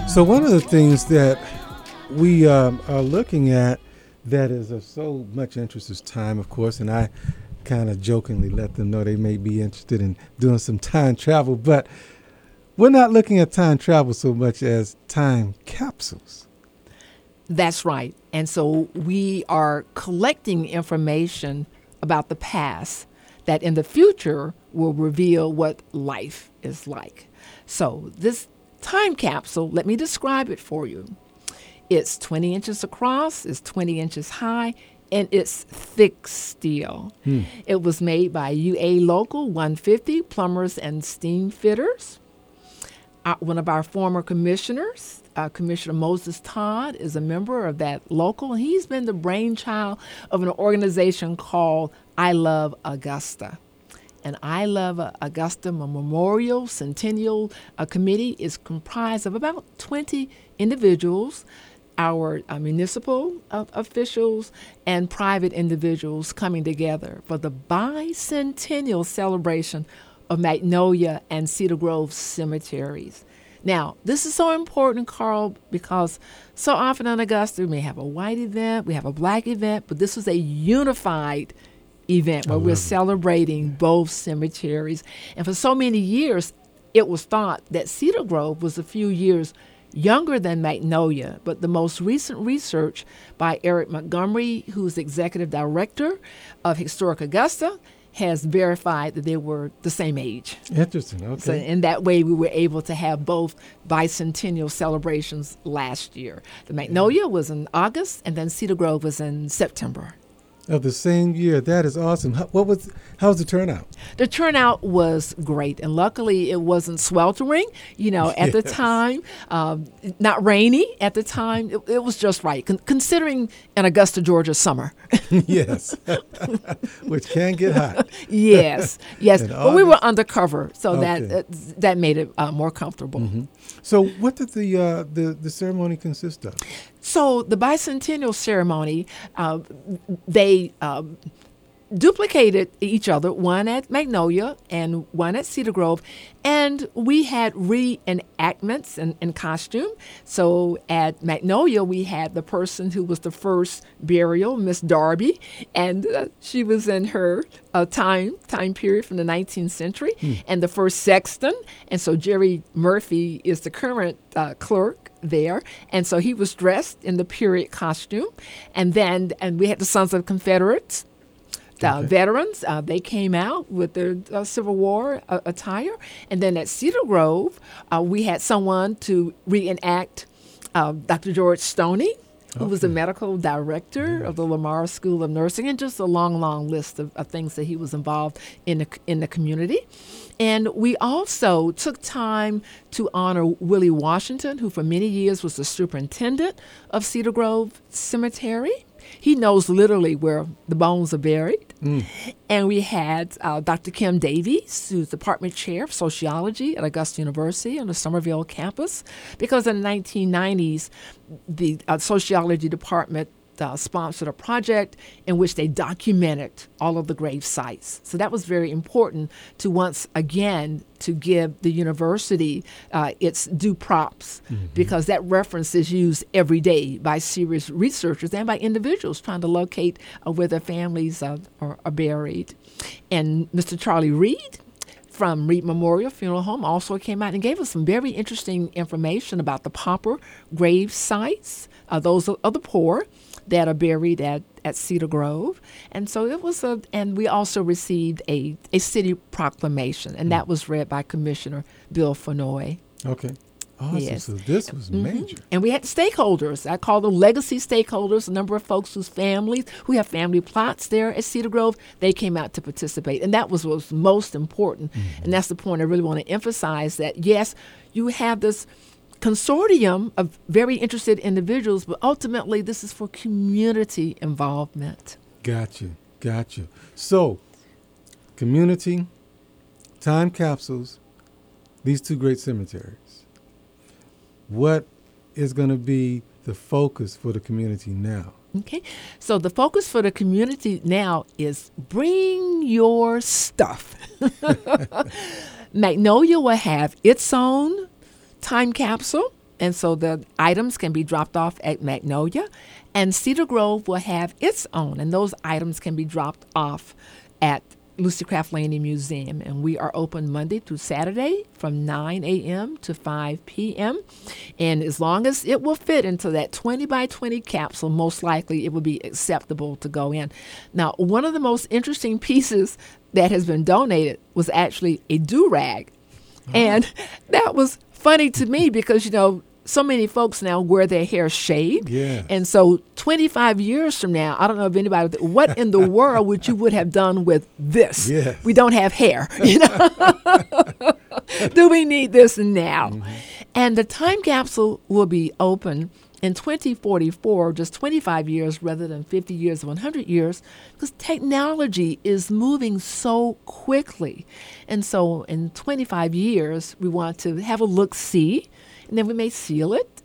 So one of the things that we are looking at that is of so much interest is time, of course, and I kind of jokingly let them know they may be interested in doing some time travel, but we're not looking at time travel so much as time capsules. That's right. And so we are collecting information about the past that in the future will reveal what life is like. So this time capsule, let me describe it for you. It's 20 inches across, it's 20 inches high, and it's thick steel. It was made by UA Local 150 Plumbers and Steam Fitters. One of our former commissioners, Commissioner Moses Todd, is a member of that local. He's been the brainchild of an organization called I Love Augusta. And I Love Augusta Memorial Centennial Committee is comprised of about 20 individuals, our municipal officials and private individuals coming together for the bicentennial celebration of Magnolia and Cedar Grove cemeteries. Now, this is so important, Carl, because so often in Augusta, we may have a white event, we have a black event, but this was a unified event where we're celebrating both cemeteries. And for so many years, it was thought that Cedar Grove was a few years younger than Magnolia, but the most recent research by Eric Montgomery, who's executive director of Historic Augusta, has verified that they were the same age. Interesting, okay. So in that way, we were able to have both bicentennial celebrations last year. The Magnolia was in August, and then Cedar Grove was in September. Of the same year. That is awesome. How was the turnout? The turnout was great, and luckily it wasn't sweltering, at the time, not rainy at the time. It was just right, considering an Augusta, Georgia summer. Yes, which can get hot. Yes, but we were undercover, so that made it more comfortable. Mm-hmm. So what did the ceremony consist of? So the bicentennial ceremony, they duplicated each other, one at Magnolia and one at Cedar Grove, and we had reenactments in costume. So at Magnolia, we had the person who was the first burial, Miss Darby, and she was in her time period from the 19th century, and the first sexton, and so Jerry Murphy is the current clerk there, and so he was dressed in the period costume, and we had the Sons of Confederates. Veterans, they came out with their Civil War attire. And then at Cedar Grove, we had someone to reenact Dr. George Stoney, who was the medical director of the Lamar School of Nursing, and just a long, long list of things that he was involved in the community. And we also took time to honor Willie Washington, who for many years was the superintendent of Cedar Grove Cemetery. He knows literally where the bones are buried. And we had Dr. Kim Davies, who's department chair of sociology at Augusta University on the Somerville campus, because in the 1990s, the sociology department sponsored a project in which they documented all of the grave sites. So that was very important to once again to give the university its due props, because that reference is used every day by serious researchers and by individuals trying to locate where their families are buried. And Mr. Charlie Reed from Reed Memorial Funeral Home also came out and gave us some very interesting information about the pauper grave sites, those of the poor that are buried at Cedar Grove. And so it was and we also received a city proclamation, and that was read by Commissioner Bill Fenoy. Okay. Awesome. Yes. So this was major. And we had stakeholders. I call them legacy stakeholders, a number of folks who have family plots there at Cedar Grove. They came out to participate. And that was what was most important. And that's the point I really want to emphasize, that, yes, you have this consortium of very interested individuals, but ultimately this is for community involvement. Gotcha. So, community, time capsules, these two great cemeteries. What is going to be the focus for the community now? Okay, so the focus for the community now is bring your stuff. Magnolia will have its own time capsule. And so the items can be dropped off at Magnolia, and Cedar Grove will have its own. And those items can be dropped off at Lucy Craft Laney Museum. And we are open Monday through Saturday from 9 a.m. to 5 p.m. And as long as it will fit into that 20 by 20 capsule, most likely it will be acceptable to go in. Now, one of the most interesting pieces that has been donated was actually a do-rag. And that was funny to me because, so many folks now wear their hair shaved. Yeah. And so 25 years from now, I don't know if anybody, what in the world would you would have done with this? Yes. We don't have hair. Do we need this now? Mm-hmm. And the time capsule will be open in 2044, just 25 years rather than 50 years or 100 years, because technology is moving so quickly. And so in 25 years, we want to have a look-see, and then we may seal it,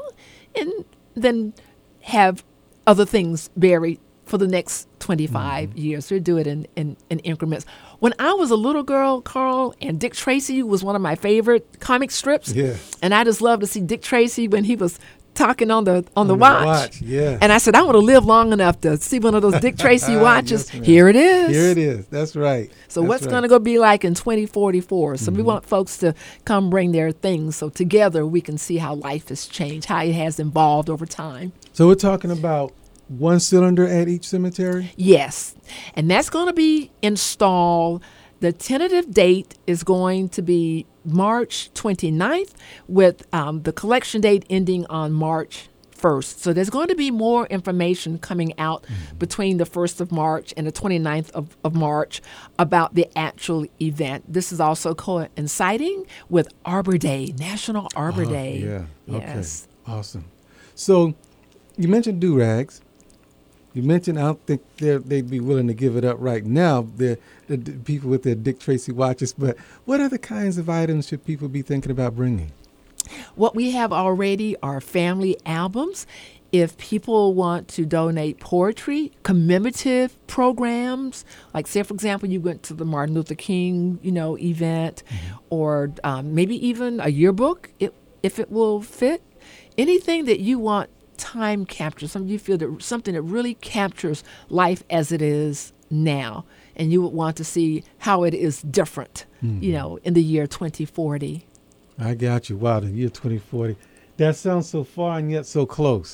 and then have other things buried for the next 25 years. We do it in increments. When I was a little girl, Carl, and Dick Tracy was one of my favorite comic strips. Yeah. And I just loved to see Dick Tracy when he was talking on the watch. Yeah. And I said, I want to live long enough to see one of those Dick Tracy watches. Yes, here it is. Here it is. That's right. So what's going to go be like in 2044? So we want folks to come bring their things so together we can see how life has changed, how it has evolved over time. So we're talking about one cylinder at each cemetery? Yes. And that's going to be installed. The tentative date is going to be March 29th with the collection date ending on March 1st. So there's going to be more information coming out between the 1st of March and the 29th of March about the actual event. This is also coinciding with Arbor Day, National Arbor Day. Yeah. Yes. Okay. Awesome. So you mentioned do-rags. You mentioned I don't think they'd be willing to give it up right now, the people with their Dick Tracy watches. But what other kinds of items should people be thinking about bringing? What we have already are family albums. If people want to donate poetry, commemorative programs, like say, for example, you went to the Martin Luther King, event, or maybe even a yearbook, if it will fit. Anything that you want time capture, something you feel that something that really captures life as it is now, and you would want to see how it is different, in the year 2040. I got you. Wow, the year 2040. That sounds so far and yet so close.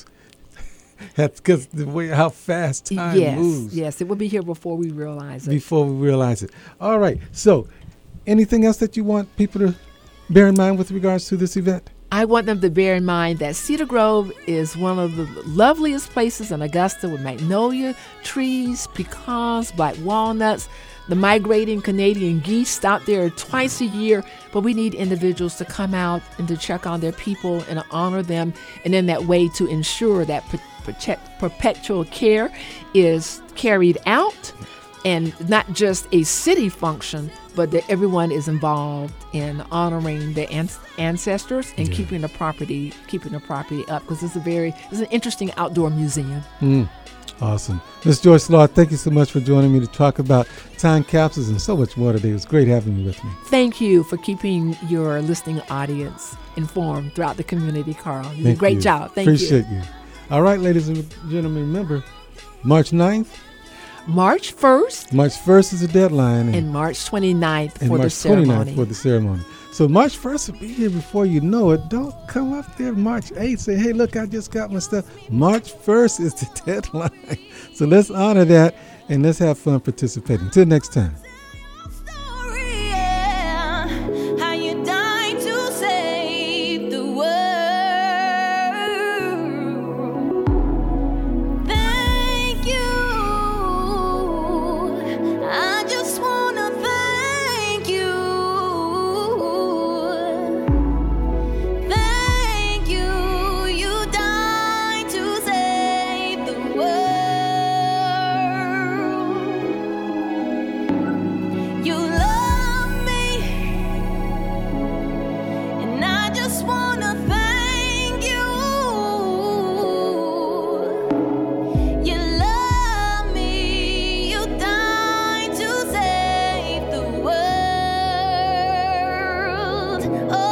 That's because the way how fast time moves. Yes, it will be here before we realize it. Before we realize it. All right. So, anything else that you want people to bear in mind with regards to this event? I want them to bear in mind that Cedar Grove is one of the loveliest places in Augusta with magnolia trees, pecans, black walnuts. The migrating Canadian geese stop there twice a year, but we need individuals to come out and to check on their people and to honor them, and in that way to ensure that perpetual care is carried out, and not just a city function, but that everyone is involved in honoring their ancestors and keeping the property up, because it's an interesting outdoor museum. Awesome. Ms. Joyce Law, thank you so much for joining me to talk about time capsules and so much more today. It was great having you with me. Thank you for keeping your listening audience informed throughout the community, Carl. You did a great job. Thank you. Appreciate you. All right, ladies and gentlemen, remember, March 9th. March 1st. March 1st is the deadline. And March 29th for the ceremony. March 29th for the ceremony. So March 1st will be here before you know it. Don't come up there March 8th, say, hey, look, I just got my stuff. March 1st is the deadline. So let's honor that and let's have fun participating. Until next time. Oh